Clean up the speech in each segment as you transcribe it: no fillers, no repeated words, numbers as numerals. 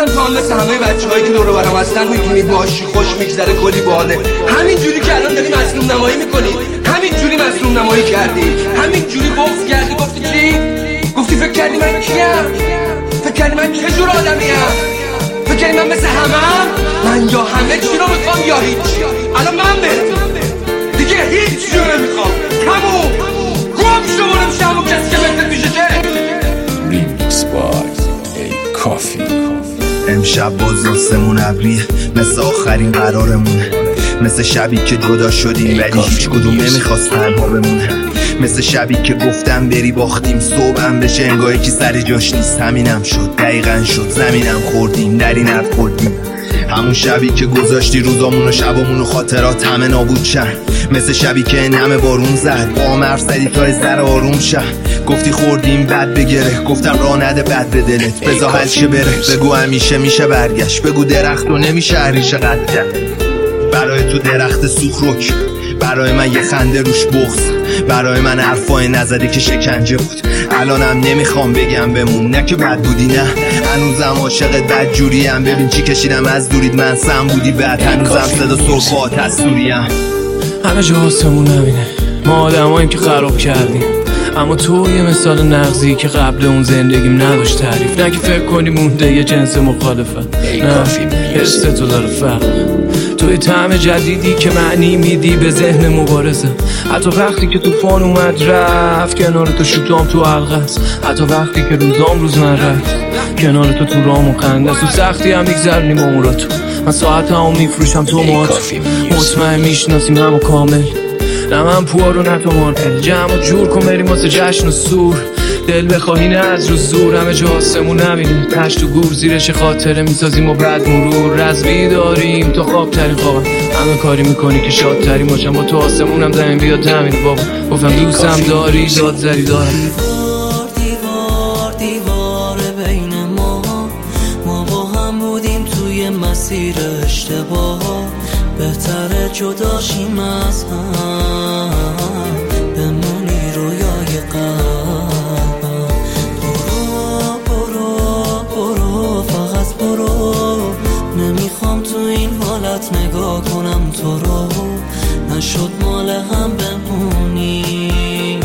گفتم تو هم مثل همه بچه‌هایی که دور و برم هستن می‌دونی باشی خوش میگذره کلی باله. همین جوری که الان داری مظلوم نمایی می‌کنی، همین جوری مظلوم نمایی کردی، همین جوری بغض کردی. گفتی چی؟ گفتی فکر کردی من کیم؟ فکر کردی من چه جور آدمیم؟ فکر کردی من مثل همه‌ام؟ من یا همه چی رو می‌خوام یا هیچ. الان من دیگه هیچ چی رو نمی‌خوام. تموم گم شو برم شمو کسی که مثل پیشه که ریمیکس بای ای کافی. امشب باز آسمون ابریه مثل آخرین قرارمونه، مثل شبی که جدا شدیم ولی هیچ کدوم نمیخواست تنها بمونه، مثل شبی که گفتم بری باختیم صبحم بشه انگاه که سر جاش نیست. همینم شد دقیقاً شد، زمینم خوردیم دری نخوردیم. همون شبی که گذاشتی روزامون و شبامون و خاطرات همه نابود شن، مثل شبی که نم بارون زد با هم حرف زدی تا از در آروم شن. گفتی خوردیم بد بگره، گفتم راه نده بد به دلت، بذار حل شه بره. بگو همیشه میشه برگشت، بگو درخت و نمیشه هریشه قد کرد. برای تو درخت سوخروک، برای من یه خنده روش بغض، برای من حرفای نزدی که شکنجه بود. الانم نمیخوام بگم بمون، نه که بد بودی نه، هنوزم عاشق بد جوریم. ببین چی کشیدم از دورید، من سم بودی بعد هنوزم صدا صرفات هستوریم. همه جا آسمون نبینه، ما آدماییم که خراب کردیم، اما تو یه مثال نغزی که قبل اون زندگیم نداشت تعریف. نه که فکر کنی مونده یه جنس مخالفه، نه حس تو داره فرق. توی طعم جدیدی که معنی میدی به ذهن مبارزه، حتی وقتی که طوفان اومد رفت کنار تو شوتام تو حلقه است، حتی وقتی که روزام روز نرفت کنار تو رام و خنده است. تو سختی هم میگذرنیم اموراتو، من ساعت هم میفروشم تو مات، مطمئن میشناسیم همو کامل. نه من پوارو نه تو مارپل، جمع و جور کن بریم واسه جشن و سور. دل بخواهی نه از رو زور، همه جا آسمون نبینیم تشت و گور، زیرش خاطره میسازیم و بعد مرور. رزوی داریم تا خواب ترین خوابم، همه کاری میکنی که شاد ترین باشم. با تو آسمونم زمین بیاد همین بابا، گفتم دوستم داری داد زری دارم. دیوار بین ما با هم بودیم توی مسیر اشتباه، بهتره جداشیم از هم، بمونی رویای قلبم. برو فقط برو، نمیخوام تو این حالت نگاه کنم تو رو، نشد مال هم بمونی،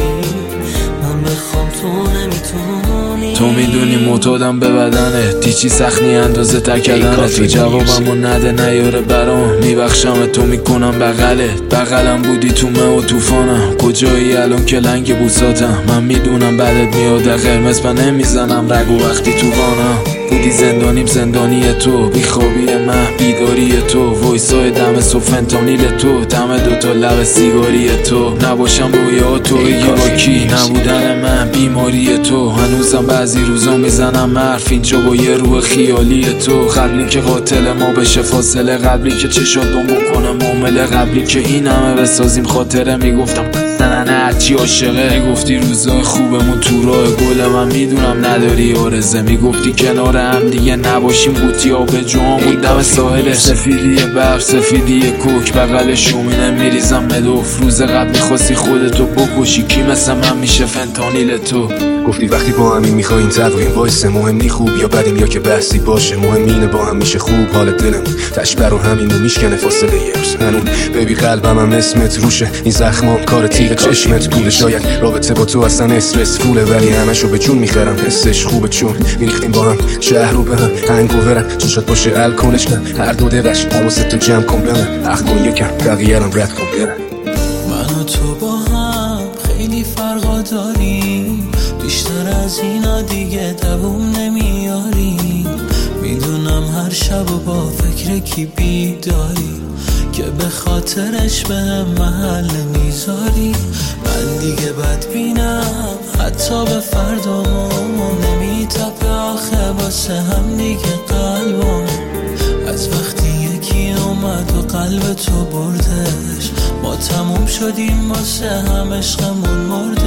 من بخوام تو نمیتونی. تو میدونی معتادم به بدنه، تیچی سخنی اندازه تکردنه. تو جوابمو نده نیاره برام، میبخشم تو میکنم بغلم بودی تو مه و توفانم. کجایی الان که لنگ بوساتم، من میدونم بعدت میاد قرمز و نمیزنم رگو وقتی تو وانم. بودی زندانیم زندانی تو، بیخوابی من بیداری تو، وایسای دم صبح فنتانیل تو، دم دوتا لب سیگاری تو. نباشم رویا تو بگی با کی، نبودن من بیماری تو. هنوزم بعضی روزا میزنم حرف اینجا با یه روح خیالی تو. قبلی که قاتل ما بشه فاصله، قبلی که چشاتون بکنه معامله، قبلی که این همه بسازیم خاطره. میگفتم نه هرچی عاشقه، میگفتی روزای خوبمون تو راه گل، من میدونم نداری آرزه. میگفتی کنار هم دیگه نباشیم قوطی آب جوامون دم ساحل. سفیدی برف سفیدی کوک، بغل شومینه میریزم مدوف. روز قبل میخواستی خودتو بکشی، کی مثل من میشه فنتانیل تو. گفتی وقتی با همین میخواین تقویم وایسه، مهم نی خوب یا بدیم یا که بحثی باشه، مهم اینه با هم میشه خوب. حال دلم تشبر و همینو میشکنه فاصله یه روز هنون. بیبی قلبم هم اسمت روشه، این زخمام کار تیغ چشمت پوله. شاید رابطه با تو اصلا استرس فوله، ولی همشو به جون میخرم حسش خوبه، چون میریختیم با هم شهر رو به هم هنگوورم. چشات باشه الکلش کن هر دو دقش، حواست تو جمع کن به من اخ کن یکم بقیه رم رد کن برم. من و تو با هم خیلی فرقا داریم، بیشتر از اینا دیگه دووم نمیاریم. میدونم هر شب و با فکر کی بیداری، که به خاطرش به هم محل میذاری. من دیگه بدبینم حتی به فردامون، نمیتپه آخه واسه هم دیگه قلبم. از وقتی یکی اومد و قلب تو بردش، ما تموم شدیم واسه هم عشقمون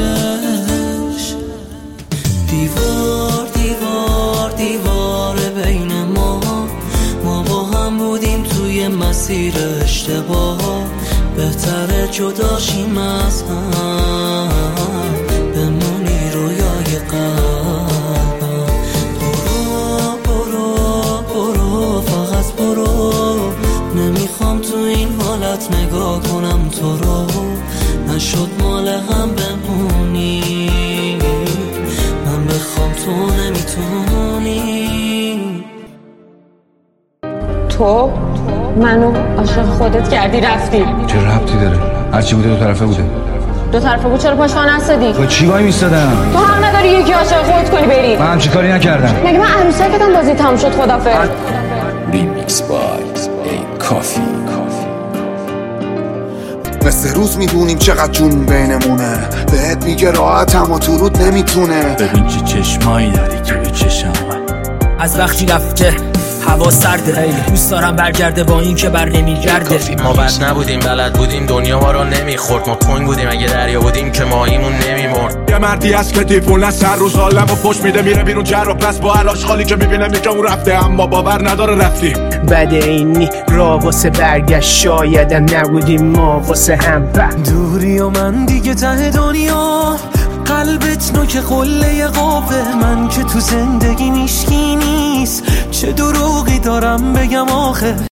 مردش. دیوار بین ما با هم بودیم توی مسیر اشتباه، بهتره جداشیم از هم، بمونی رویای قلبم. برو هم بمونی، من بخوام تو نمیتونی. تو منو عاشق خودت کردی رفتی. چه ربطی داره؟ هرچی بوده دو طرفه بوده. دو طرفه بود چرا پاش نستدی؟ تو چی وای میستادم؟ تو حق نداری یکی عاشق خودت کنی بری. من همچی کاری نکردم. مگه من عروسکتم بازی تموم شد خدافظ. ریمیکس بای ای کافی. مثل روز میدونیم چقدر جون بینمونه، بهت میگه راحت اما تو رود نمیتونه. ببین چه چشمایی داری که به چشم از وقتی رفته هوا سرده، دوست دارم برگرده با این که بر نمیگرده. ما بد نبودیم بلد بودیم دنیا ما رو نمیخورد، ما تنگ بودیم اگه دریا بودیم که ماهیمون نمیمرد. یه مردی از که دیفونه سر روز عالم و پشت میده میره بیرون جر و پس با علاش خالی که میبینه میگه اون رفته اما باور نداره رفتی. بده اینی را واسه برگشت شایدم نبودیم ما واسه هم. دوری و من دیگه ته دنیا، قلبت نوک قله قابه، من که تو زندگی میشکی نیست، چه دروغی دارم بگم آخه.